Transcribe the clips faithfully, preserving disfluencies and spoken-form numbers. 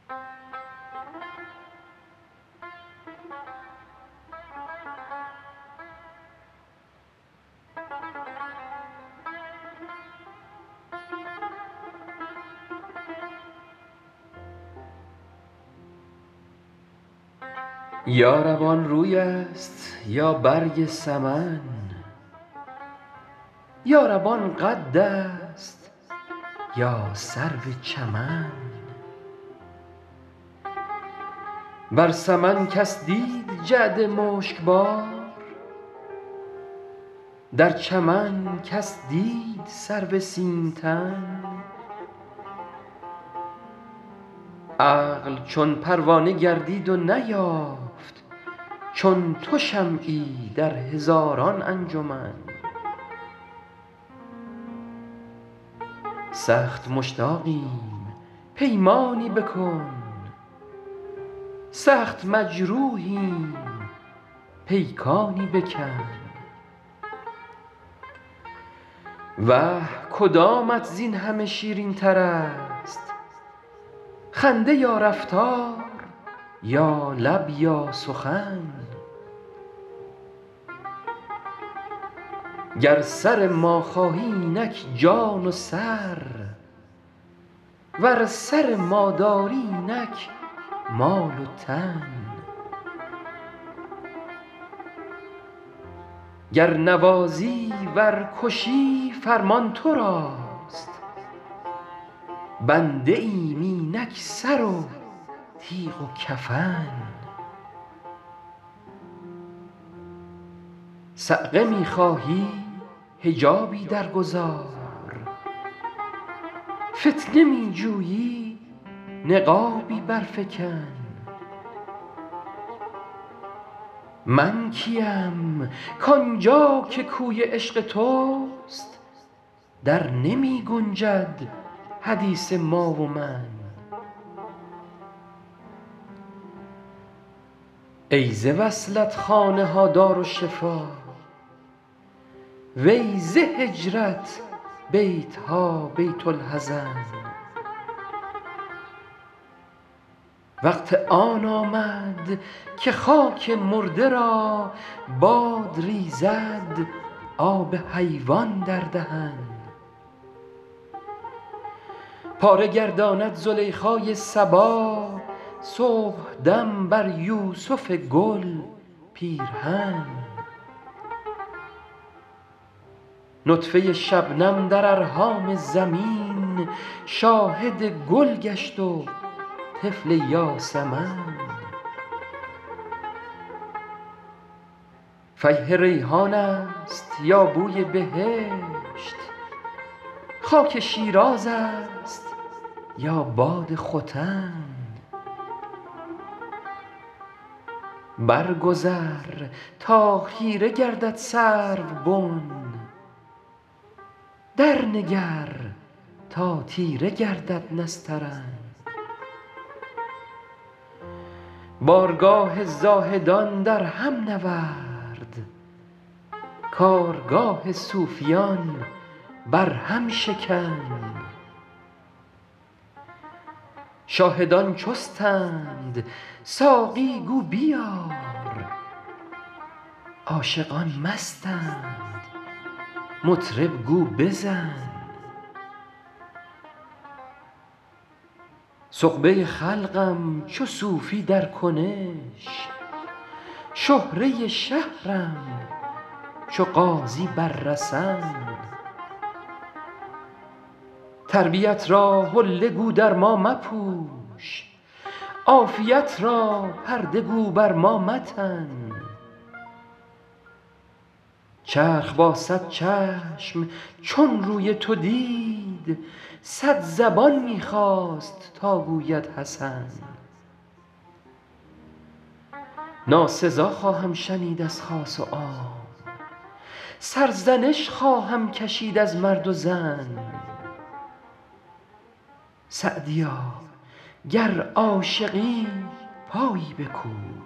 یا رب آن روی است یا برگ سمن، یا رب آن قد است یا سرو چمن. بر سمن کس دید جعد مشکبار، در چمن کس دید سرو سیم تن. عقل چون پروانه گردید و نیافت چون تو شمعی در هزاران انجمن. سخت مشتاقیم پیمانی بکن، سخت مجروحیم پیکانی بکن. وه کدامت زین همه شیرین تر است، خنده یا رفتار یا لب یا سخن. گر سر ما خواهی اینک جان و سر، ور سر ما داری اینک مال و تن. گر نوازی ور کشی فرمان تو راست، بنده ایم اینک سر و تیغ و کفن. صعقه می خواهی حجابی در گذار، فتنه می جویی نقابی برفکن. من کیم کآنجا که کوی عشق توست، در نمی گنجد حدیث ما و من. ای ز وصلت خانه ها دارالشفا، وی ز هجرت بیت ها بیت الحزن. وقت آن آمد که خاک مرده را باد ریزد آب حیوان در دهن. پاره گرداند زلیخای صبا صبحدم بر یوسف گل پیرهن. نطفه شبنم در ارحام زمین شاهد گل گشت و طفل یاسمن. فیح ریحان است یا بوی بهشت، خاک شیراز است یا باد ختن. برگذر تا خیره گردد سروبن، درنگر تا تیره گردد نسترن. بارگاه زاهدان در هم نورد، کارگاه صوفیان بر هم شکن. شاهدان چستند ساقی گو بیار، عاشقان مستند مطرب گو بزن. سغبه خلقم چو صوفی در کنش، شهره شهرم چو قاضی بر رسن. تربیت را حله گو در ما مپوش، عافیت را پرده گو بر ما متن. چرخ با صد چشم چون روی تو دید، صد زبان می خواست تا گوید حسن. ناسزا خواهم شنید از خاص و عام، سرزنش خواهم کشید از مرد و زن. سعدیا گر عاشقی پایی بکوب،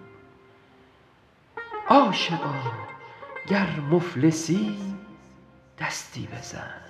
عاشقا گر مفلسی دستی بزن.